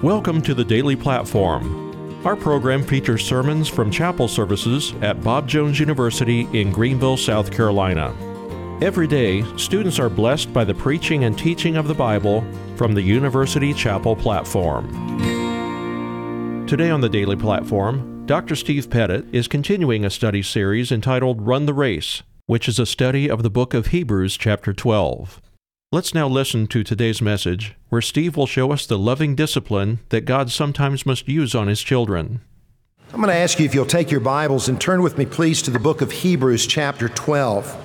Welcome to the Daily Platform. Our program features sermons from chapel services at Bob Jones University in Greenville, South Carolina. Every day, students are blessed by the preaching and teaching of the Bible from the University Chapel platform. Today on the Daily Platform, Dr. Steve Pettit is continuing a study series entitled Run the Race, which is a study of the book of Hebrews chapter 12. Let's now listen to today's message, where Steve will show us the loving discipline that God sometimes must use on His children. I'm going to ask you if you'll take your Bibles and turn with me, please, to the book of Hebrews chapter 12.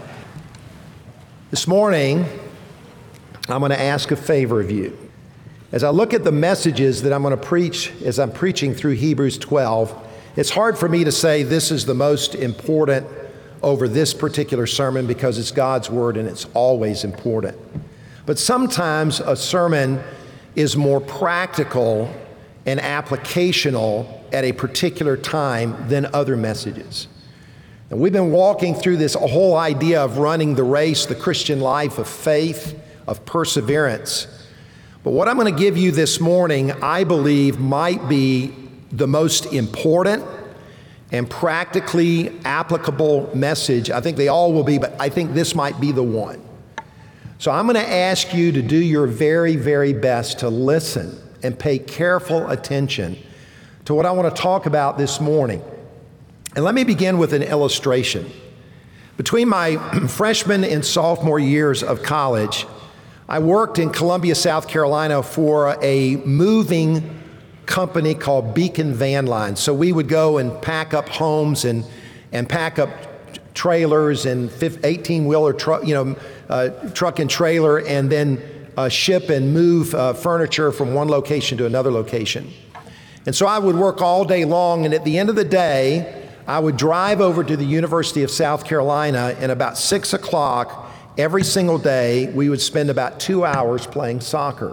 This morning, I'm going to ask a favor of you. As I look at the messages that I'm going to preach as I'm preaching through Hebrews 12, it's hard for me to say this is the most important over this particular sermon because it's God's Word and it's always important. But sometimes a sermon is more practical and applicational at a particular time than other messages. And we've been walking through this whole idea of running the race, the Christian life of faith, of perseverance. But what I'm going to give you this morning, I believe, might be the most important and practically applicable message. I think they all will be, but I think this might be the one. So I'm going to ask you to do your very, very best to listen and pay careful attention to what I want to talk about this morning. And let me begin with an illustration. Between my freshman and sophomore years of college, I worked in Columbia, South Carolina for a moving company called Beacon Van Line. So we would go and pack up homes and pack up trailers and 18-wheeler truck and trailer, and then ship and move furniture from one location to another location. And so I would work all day long, and at the end of the day, I would drive over to the University of South Carolina, and about 6 o'clock every single day, we would spend about 2 hours playing soccer.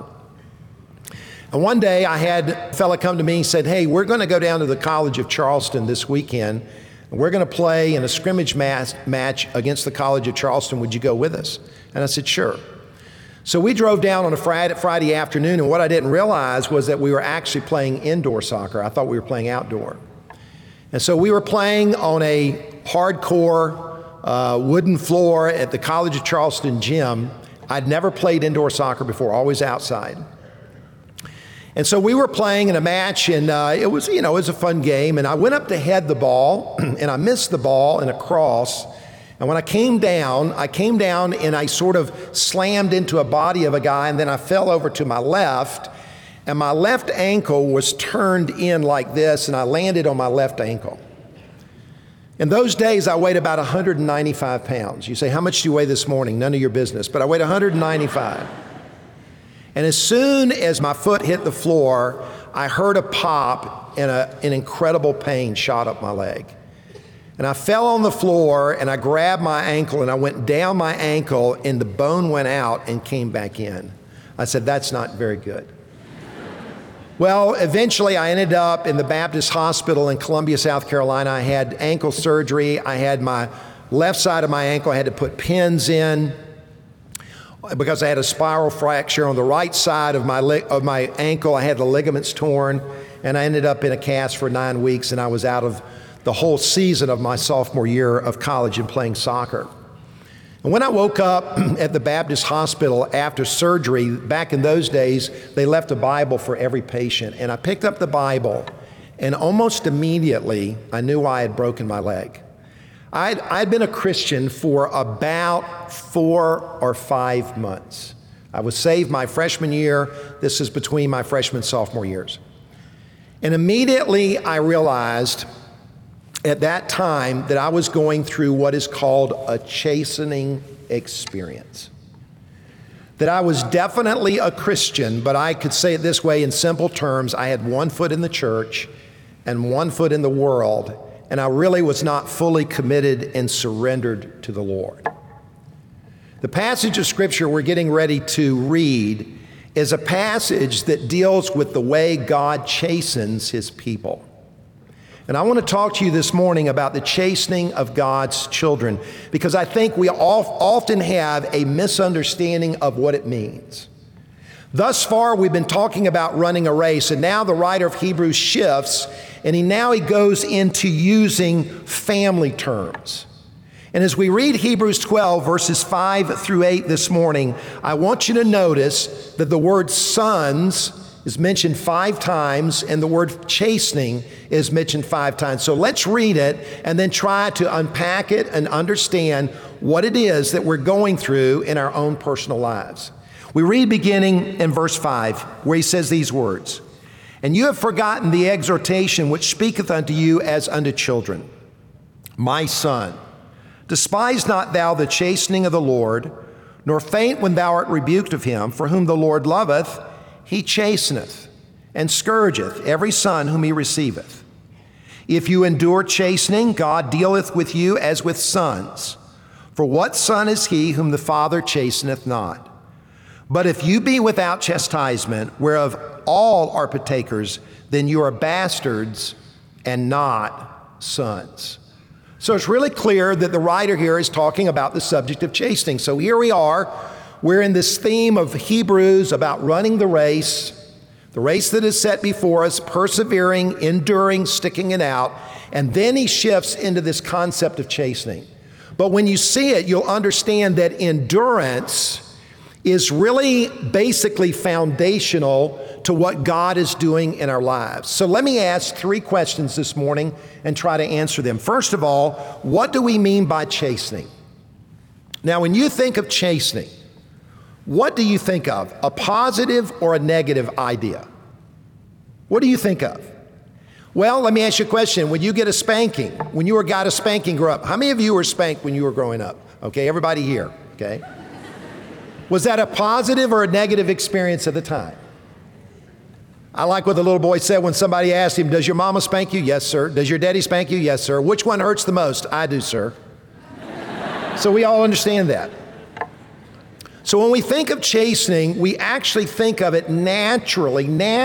And one day I had a fella come to me and said, "Hey, we're going to go down to the College of Charleston this weekend, and we're going to play in a scrimmage match against the College of Charleston. Would you go with us?" And I said, "Sure." So we drove down on a Friday afternoon, and what I didn't realize was that we were actually playing indoor soccer. I thought we were playing outdoor. And so we were playing on a hardcore wooden floor at the College of Charleston gym. I'd never played indoor soccer before, always outside. And so we were playing in a match, and it was a fun game. And I went up to head the ball, and I missed the ball in a cross. And when I came down and I sort of slammed into a body of a guy, and then I fell over to my left, and my left ankle was turned in like this, and I landed on my left ankle. In those days, I weighed about 195 pounds. You say, "How much do you weigh this morning?" None of your business, but I weighed 195. And as soon as my foot hit the floor, I heard a pop and an incredible pain shot up my leg. And I fell on the floor and I grabbed my ankle and I went down my ankle and the bone went out and came back in. I said, "That's not very good." Well, eventually I ended up in the Baptist Hospital in Columbia, South Carolina. I had ankle surgery. I had my left side of my ankle, I had to put pins in because I had a spiral fracture. On the right side of my ankle, I had the ligaments torn, and I ended up in a cast for 9 weeks, and I was out of the whole season of my sophomore year of college and playing soccer. And when I woke up at the Baptist Hospital after surgery, back in those days, they left a Bible for every patient, and I picked up the Bible, and almost immediately, I knew I had broken my leg. I'd been a Christian for about 4 or 5 months. I was saved my freshman year. This is between my freshman and sophomore years. And immediately I realized at that time that I was going through what is called a chastening experience. That I was definitely a Christian, but I could say it this way in simple terms: I had one foot in the church and one foot in the world, and I really was not fully committed and surrendered to the Lord. The passage of Scripture we're getting ready to read is a passage that deals with the way God chastens His people. And I want to talk to you this morning about the chastening of God's children, because I think we often have a misunderstanding of what it means. Thus far, we've been talking about running a race, and now the writer of Hebrews shifts, and he goes into using family terms. And as we read Hebrews 12, verses 5 through 8 this morning, I want you to notice that the word sons is mentioned 5 times, and the word chastening is mentioned 5 times. So let's read it and then try to unpack it and understand what it is that we're going through in our own personal lives. We read beginning in verse 5, where he says these words, "And you have forgotten the exhortation which speaketh unto you as unto children. My son, despise not thou the chastening of the Lord, nor faint when thou art rebuked of him, for whom the Lord loveth, he chasteneth, and scourgeth every son whom he receiveth. If you endure chastening, God dealeth with you as with sons. For what son is he whom the Father chasteneth not? But if you be without chastisement, whereof all are partakers, then you are bastards and not sons." So it's really clear that the writer here is talking about the subject of chastening. So here we are, we're in this theme of Hebrews about running the race that is set before us, persevering, enduring, sticking it out, and then he shifts into this concept of chastening. But when you see it, you'll understand that endurance is really basically foundational to what God is doing in our lives. So let me ask 3 questions this morning and try to answer them. First of all, what do we mean by chastening? Now, when you think of chastening, what do you think of? A positive or a negative idea? What do you think of? Well, let me ask you a question. When you get a spanking, when you got a spanking growing up, how many of you were spanked when you were growing up? Okay, everybody here, okay? Was that a positive or a negative experience at the time? I like what the little boy said when somebody asked him, "Does your mama spank you?" "Yes, sir." "Does your daddy spank you?" "Yes, sir." "Which one hurts the most?" "I do, sir." So we all understand that. So when we think of chastening, we actually think of it naturally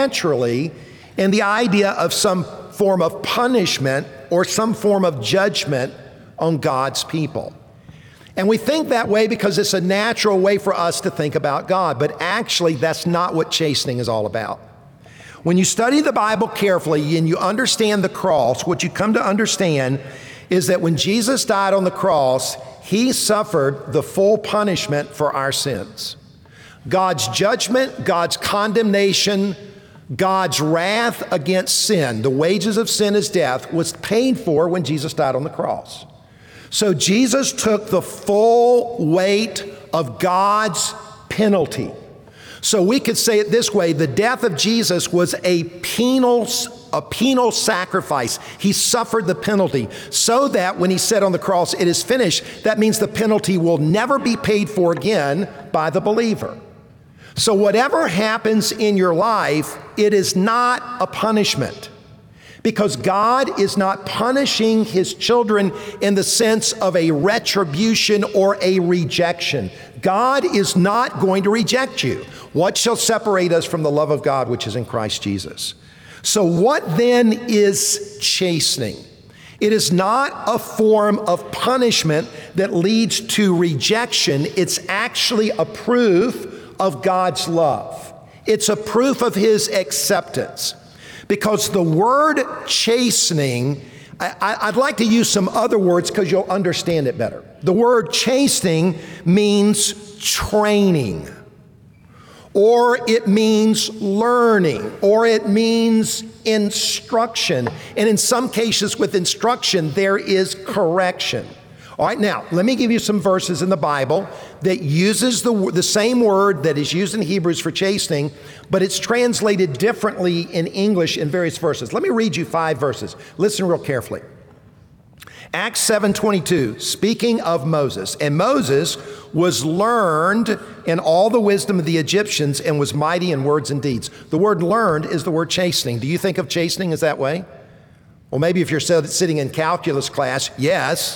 in the idea of some form of punishment or some form of judgment on God's people. And we think that way because it's a natural way for us to think about God. But actually, that's not what chastening is all about. When you study the Bible carefully and you understand the cross, what you come to understand is that when Jesus died on the cross, he suffered the full punishment for our sins. God's judgment, God's condemnation, God's wrath against sin, the wages of sin is death, was paid for when Jesus died on the cross. So Jesus took the full weight of God's penalty. So we could say it this way: the death of Jesus was a penal sacrifice. He suffered the penalty so that when he said on the cross, "It is finished," that means the penalty will never be paid for again by the believer. So whatever happens in your life, it is not a punishment. Because God is not punishing his children in the sense of a retribution or a rejection. God is not going to reject you. What shall separate us from the love of God which is in Christ Jesus? So what then is chastening? It is not a form of punishment that leads to rejection. It's actually a proof of God's love. It's a proof of his acceptance. Because the word chastening, I'd like to use some other words because you'll understand it better. The word chastening means training, or it means learning, or it means instruction. And in some cases with instruction, there is correction. All right, now, let me give you some verses in the Bible that uses the same word that is used in Hebrews for chastening, but it's translated differently in English in various verses. Let me read you 5 verses. Listen real carefully. Acts 7:22, speaking of Moses. "And Moses was learned in all the wisdom of the Egyptians and was mighty in words and deeds." The word learned is the word chastening. Do you think of chastening as that way? Well, maybe if you're sitting in calculus class, yes.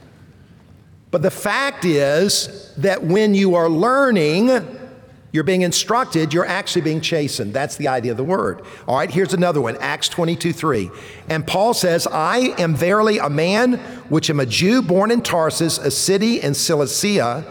But the fact is that when you are learning, you're being instructed, you're actually being chastened. That's the idea of the word. All right, here's another one, Acts 22:3. "And Paul says, I am verily a man which am a Jew born in Tarsus, a city in Cilicia,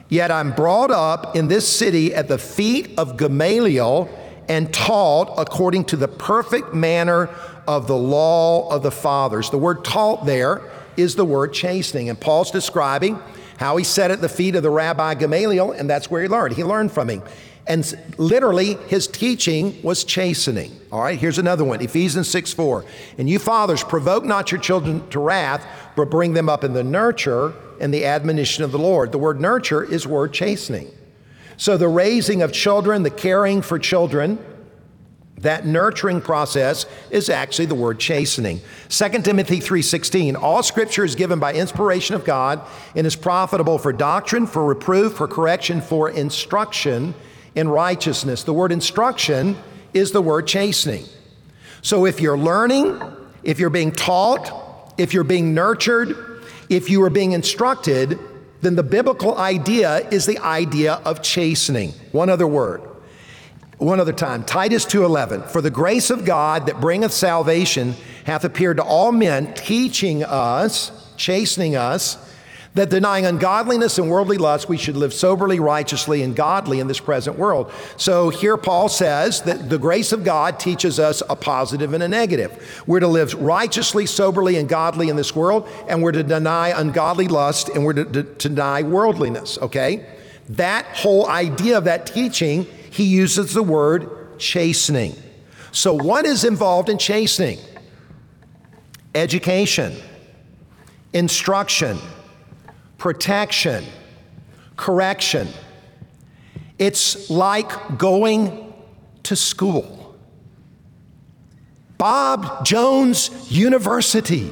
Yet I'm brought up in this city at the feet of Gamaliel and taught according to the perfect manner of the law of the fathers. The word taught there is the word chastening. And Paul's describing how he sat at the feet of the Rabbi Gamaliel, and that's where he learned. He learned from him. And literally, his teaching was chastening. All right, here's another one, Ephesians 6:4. And you fathers, provoke not your children to wrath, but bring them up in the nurture and the admonition of the Lord. The word nurture is word chastening. So the raising of children, the caring for children, that nurturing process is actually the word chastening. 2 Timothy 3:16, all scripture is given by inspiration of God and is profitable for doctrine, for reproof, for correction, for instruction in righteousness. The word instruction is the word chastening. So if you're learning, if you're being taught, if you're being nurtured, if you are being instructed, then the biblical idea is the idea of chastening. One other time, Titus 2:11. For the grace of God that bringeth salvation hath appeared to all men, teaching us, chastening us, that denying ungodliness and worldly lust, we should live soberly, righteously, and godly in this present world. So here Paul says that the grace of God teaches us a positive and a negative. We're to live righteously, soberly, and godly in this world, and we're to deny ungodly lust, and we're to deny worldliness, okay? That whole idea of that teaching, he uses the word chastening. So what is involved in chastening? Education, instruction, protection, correction. It's like going to school. Bob Jones University.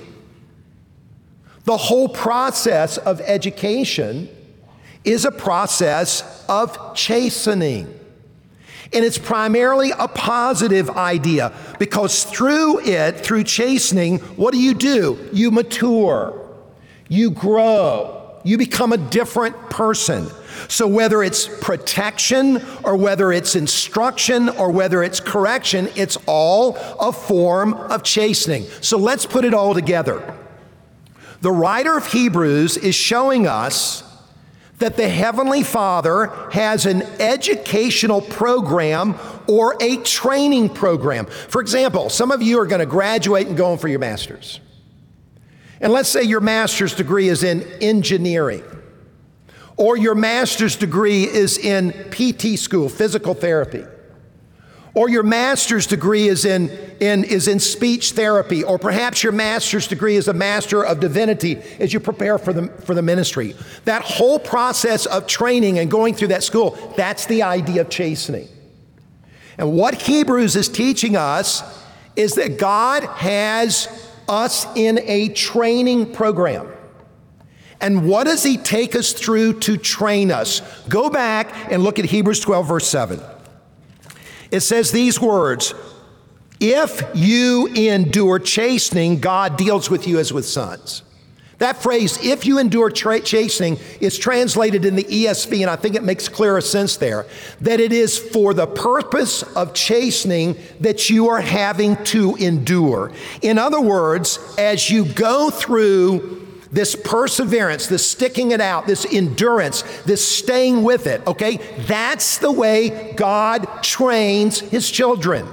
The whole process of education is a process of chastening. And it's primarily a positive idea because through chastening, what do? You mature, you grow, you become a different person. So whether it's protection or whether it's instruction or whether it's correction, it's all a form of chastening. So let's put it all together. The writer of Hebrews is showing us that the Heavenly Father has an educational program or a training program. For example, some of you are going to graduate and go in for your master's. And let's say your master's degree is in engineering, or your master's degree is in PT school, physical therapy, or your master's degree is in speech therapy, or perhaps your master's degree is a Master of Divinity as you prepare for the ministry. That whole process of training and going through that school, that's the idea of chastening. And what Hebrews is teaching us is that God has us in a training program. And what does he take us through to train us? Go back and look at Hebrews 12, verse 7. It says these words, if you endure chastening, God deals with you as with sons. That phrase, if you endure chastening, is translated in the ESV, and I think it makes clearer sense there, that it is for the purpose of chastening that you are having to endure. In other words, as you go through this perseverance, this sticking it out, this endurance, this staying with it, okay? That's the way God trains his children.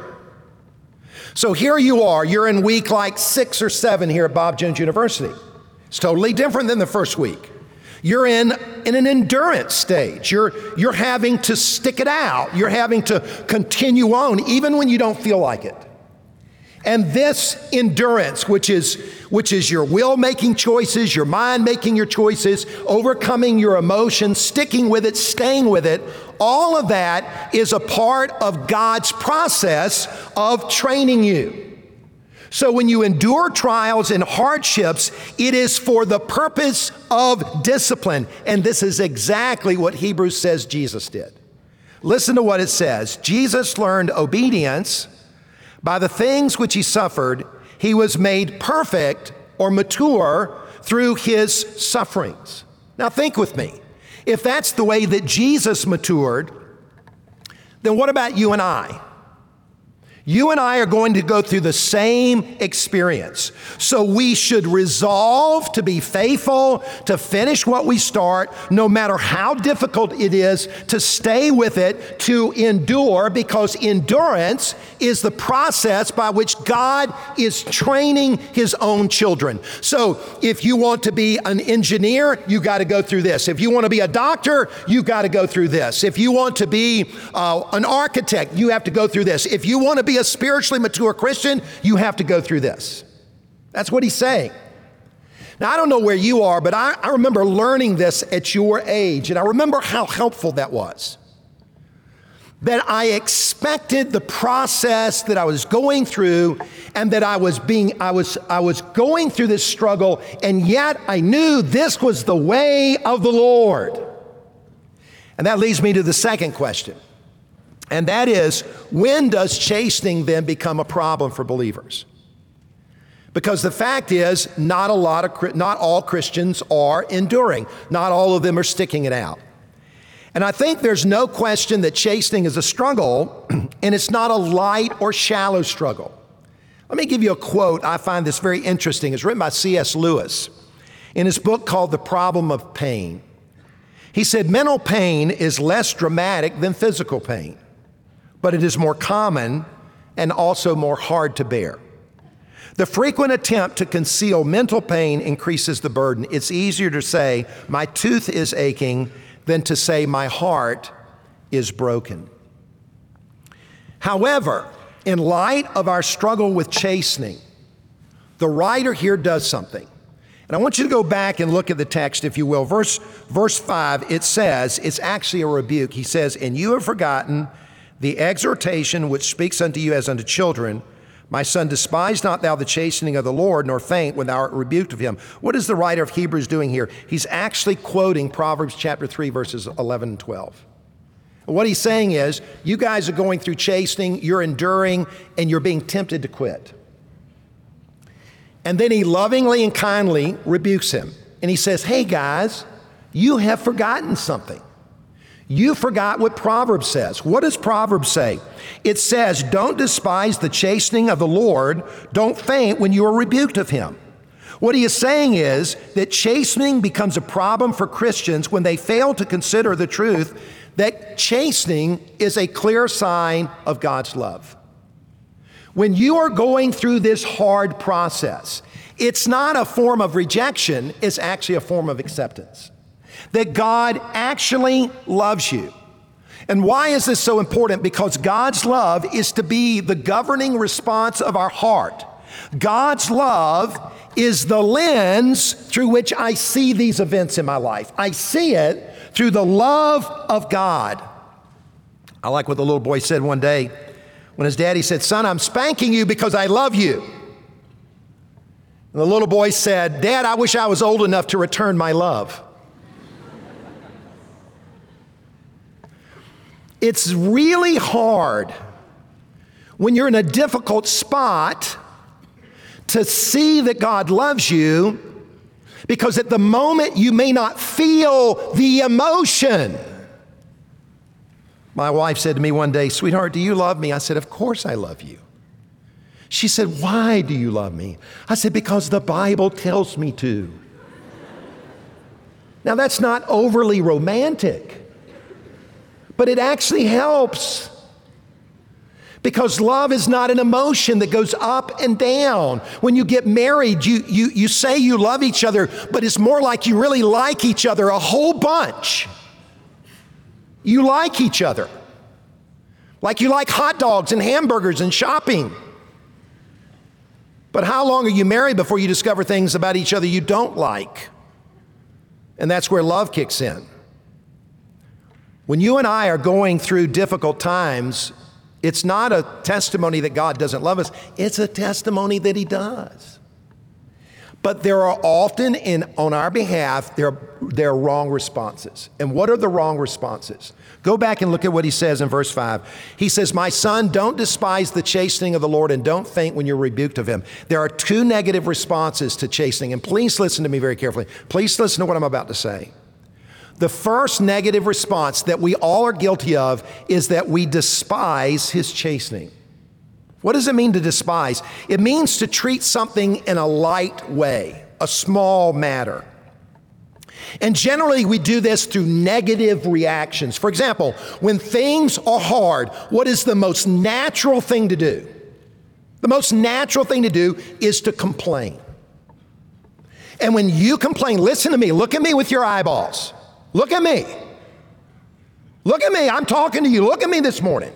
So here you are, you're in week like 6 or 7 here at Bob Jones University. It's totally different than the first week. You're in an endurance stage. You're having to stick it out. You're having to continue on even when you don't feel like it. And this endurance, which is your will making choices, your mind making your choices, overcoming your emotions, sticking with it, staying with it, all of that is a part of God's process of training you. So when you endure trials and hardships, it is for the purpose of discipline. And this is exactly what Hebrews says Jesus did. Listen to what it says. Jesus learned obedience by the things which he suffered. He was made perfect or mature through his sufferings. Now think with me. If that's the way that Jesus matured, then what about you and I? You and I are going to go through the same experience. So we should resolve to be faithful, to finish what we start, no matter how difficult it is, to stay with it, to endure, because endurance is the process by which God is training His own children. So if you want to be an engineer, you got to go through this. If you want to be a doctor, you got to go through this. If you want to be an architect, you have to go through this. If you want to be a spiritually mature Christian, you have to go through this. That's what he's saying. Now, I don't know where you are, but I remember learning this at your age, and I remember how helpful that was. That I expected the process that I was going through, and that I was going through this struggle, and yet I knew this was the way of the Lord. And that leads me to the second question. And that is, when does chastening then become a problem for believers? Because the fact is, not all Christians are enduring. Not all of them are sticking it out. And I think there's no question that chastening is a struggle, and it's not a light or shallow struggle. Let me give you a quote. I find this very interesting. It's written by C.S. Lewis in his book called The Problem of Pain. He said, mental pain is less dramatic than physical pain, but it is more common and also more hard to bear. The frequent attempt to conceal mental pain increases the burden. It's easier to say, my tooth is aching, than to say, my heart is broken. However, in light of our struggle with chastening, the writer here does something. And I want you to go back and look at the text, if you will. Verse 5, it says, it's actually a rebuke. He says, and you have forgotten the exhortation which speaks unto you as unto children. My son, despise not thou the chastening of the Lord, nor faint when thou art rebuked of him. What is the writer of Hebrews doing here? He's actually quoting Proverbs chapter 3, verses 11 and 12. What he's saying is, you guys are going through chastening, you're enduring, and you're being tempted to quit. And then he lovingly and kindly rebukes him. And he says, hey guys, you have forgotten something. You forgot what Proverbs says. What does Proverbs say? It says, don't despise the chastening of the Lord. Don't faint when you are rebuked of him. What he is saying is that chastening becomes a problem for Christians when they fail to consider the truth that chastening is a clear sign of God's love. When you are going through this hard process, it's not a form of rejection, it's actually a form of acceptance. That God actually loves you. And why is this so important? Because God's love is to be the governing response of our heart. God's love is the lens through which I see these events in my life. I see it through the love of God. I like what the little boy said one day when his daddy said, son, I'm spanking you because I love you. And the little boy said, Dad, I wish I was old enough to return my love. It's really hard when you're in a difficult spot to see that God loves you, because at the moment you may not feel the emotion. My wife said to me one day, sweetheart, do you love me? I said, of course I love you. She said, why do you love me? I said, because the Bible tells me to. Now that's not overly romantic, but it actually helps. Because love is not an emotion that goes up and down. When you get married, you say you love each other, but it's more like you really like each other a whole bunch. You like each other. Like you like hot dogs and hamburgers and shopping. But how long are you married before you discover things about each other you don't like? And that's where love kicks in. When you and I are going through difficult times, it's not a testimony that God doesn't love us. It's a testimony that He does. But there are often, on our behalf, there are wrong responses. And what are the wrong responses? Go back and look at what he says in verse 5. He says, my son, don't despise the chastening of the Lord, and don't faint when you're rebuked of him. There are two negative responses to chastening. And please listen to me very carefully. Please listen to what I'm about to say. The first negative response that we all are guilty of is that we despise his chastening. What does it mean to despise? It means to treat something in a light way, a small matter. And generally we do this through negative reactions. For example, when things are hard, what is the most natural thing to do? The most natural thing to do is to complain. And when you complain, listen to me, look at me with your eyeballs. Look at me. Look at me, I'm talking to you. Look at me this morning.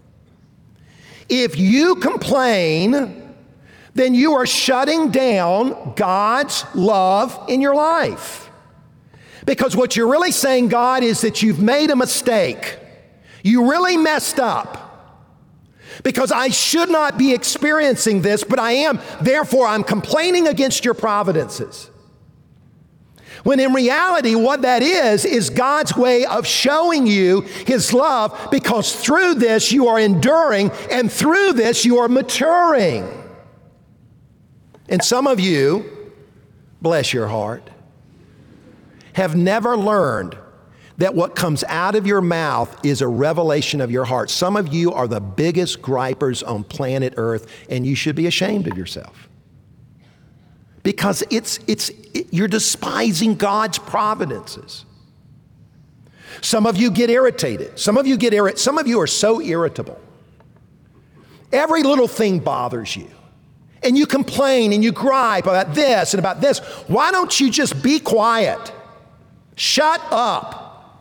If you complain, then you are shutting down God's love in your life. Because what you're really saying, God, is that you've made a mistake. You really messed up. Because I should not be experiencing this, but I am. Therefore, I'm complaining against your providences. When in reality, what that is God's way of showing you His love, because through this you are enduring, and through this you are maturing. And some of you, bless your heart, have never learned that what comes out of your mouth is a revelation of your heart. Some of you are the biggest gripers on planet Earth, and you should be ashamed of yourself. Because you're despising God's providences. Some of you get irritated. Some of you are so irritable. Every little thing bothers you. And you complain and you gripe about this and about this. Why don't you just be quiet? Shut up.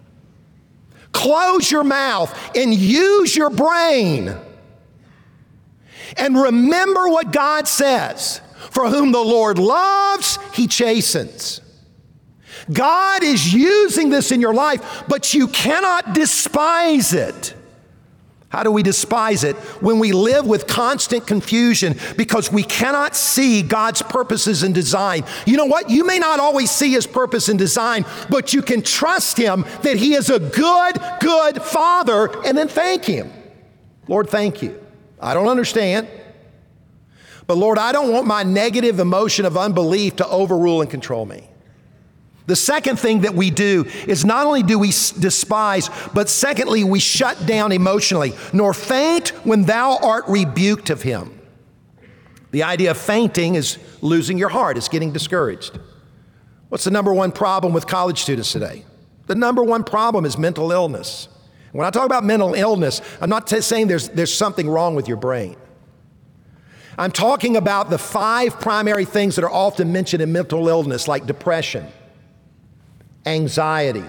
Close your mouth and use your brain. And remember what God says. For whom the Lord loves, He chastens. God is using this in your life, but you cannot despise it. How do we despise it? When we live with constant confusion because we cannot see God's purposes and design. You know what? You may not always see His purpose and design, but you can trust Him that He is a good Father, and then thank Him. Lord, thank you. I don't understand. But Lord, I don't want my negative emotion of unbelief to overrule and control me. The second thing that we do is not only do we despise, but secondly, we shut down emotionally, nor faint when thou art rebuked of Him. The idea of fainting is losing your heart, it's getting discouraged. What's the number one problem with college students today? The number one problem is mental illness. When I talk about mental illness, I'm not saying there's something wrong with your brain. I'm talking about the 5 primary things that are often mentioned in mental illness, like depression, anxiety,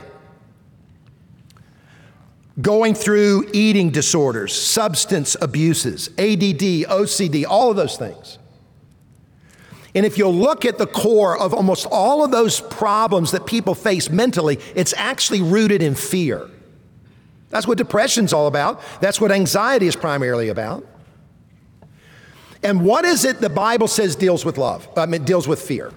going through eating disorders, substance abuses, ADD, OCD, all of those things. And if you'll look at the core of almost all of those problems that people face mentally, it's actually rooted in fear. That's what depression's all about. That's what anxiety is primarily about. And what is it the Bible says deals with deals with fear?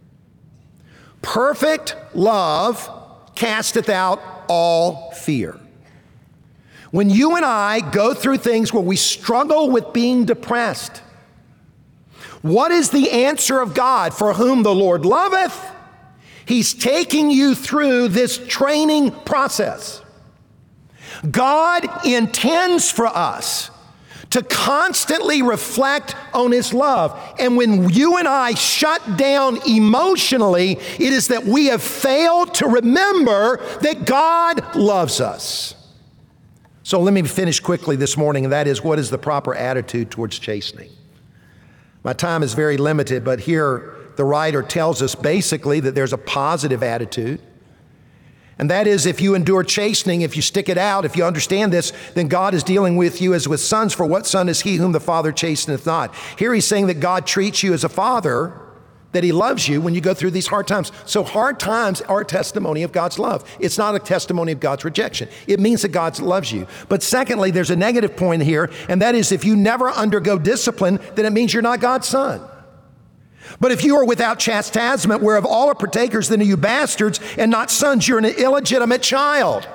Perfect love casteth out all fear. When you and I go through things where we struggle with being depressed, what is the answer of God? For whom the Lord loveth, He's taking you through this training process. God intends for us to constantly reflect on His love. And when you and I shut down emotionally, it is that we have failed to remember that God loves us. So let me finish quickly this morning, and that is, what is the proper attitude towards chastening? My time is very limited, but here the writer tells us basically that there's a positive attitude. And that is, if you endure chastening, if you stick it out, if you understand this, then God is dealing with you as with sons. For what son is he whom the Father chasteneth not? Here He's saying that God treats you as a father, that He loves you when you go through these hard times. So hard times are a testimony of God's love. It's not a testimony of God's rejection. It means that God loves you. But secondly, there's a negative point here, and that is, if you never undergo discipline, then it means you're not God's son. But if you are without chastisement, whereof all are partakers, then are you bastards and not sons. You're an illegitimate child.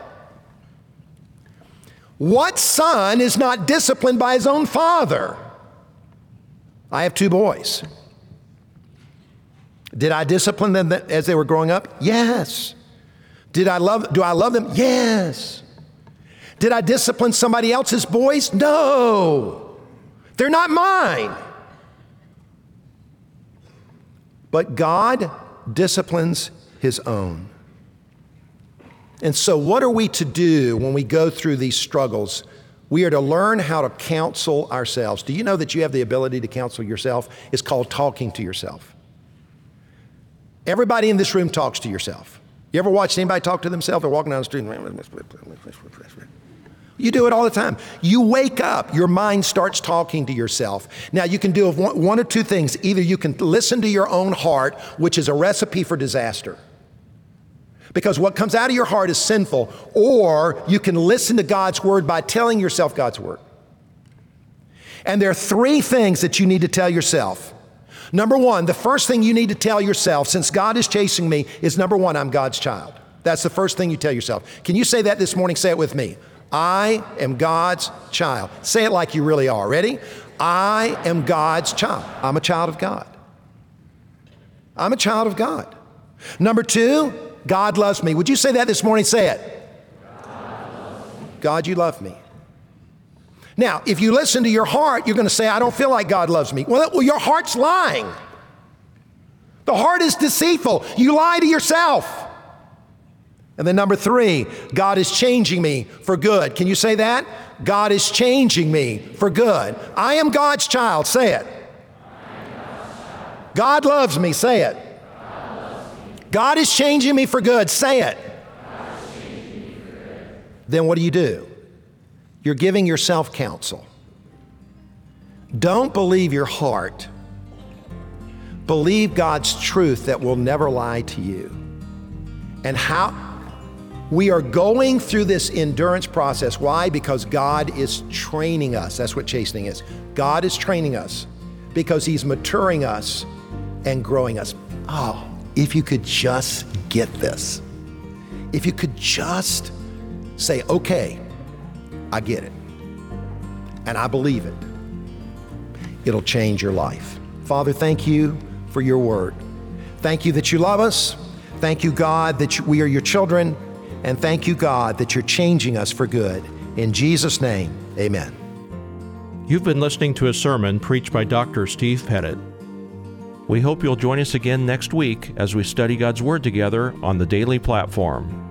What son is not disciplined by his own father? I have 2 boys. Did I discipline them as they were growing up? Yes. Do I love them? Yes. Did I discipline somebody else's boys? No. They're not mine. But God disciplines His own. And so what are we to do when we go through these struggles? We are to learn how to counsel ourselves. Do you know that you have the ability to counsel yourself? It's called talking to yourself. Everybody in this room talks to yourself. You ever watched anybody talk to themselves? They're walking down the street. You do it all the time. You wake up, your mind starts talking to yourself. Now you can do one of two things. Either you can listen to your own heart, which is a recipe for disaster, because what comes out of your heart is sinful, or you can listen to God's word by telling yourself God's word. And there are three things that you need to tell yourself. Number one, the first thing you need to tell yourself, since God is chasing me, is number one, I'm God's child. That's the first thing you tell yourself. Can you say that this morning? Say it with me. I am God's child. Say it like you really are. Ready? I am God's child. I'm a child of God. I'm a child of God. Number two, God loves me. Would you say that this morning? Say it. God, you love me. Now, if you listen to your heart, you're going to say, I don't feel like God loves me. Well, your heart's lying. The heart is deceitful. You lie to yourself. And then number three, God is changing me for good. Can you say that? God is changing me for good. I am God's child. Say it. God loves me. Say it. God is changing me for good. Say it. Then what do? You're giving yourself counsel. Don't believe your heart. Believe God's truth that will never lie to you. And how we are going through this endurance process. Why? Because God is training us. That's what chastening is. God is training us because He's maturing us and growing us. Oh, if you could just get this. If you could just say, okay, I get it, and I believe it, it'll change your life. Father, thank you for your word. Thank you that you love us. Thank you, God, that we are your children. And thank you, God, that you're changing us for good. In Jesus' name, amen. You've been listening to a sermon preached by Dr. Steve Pettit. We hope you'll join us again next week as we study God's Word together on the Daily Platform.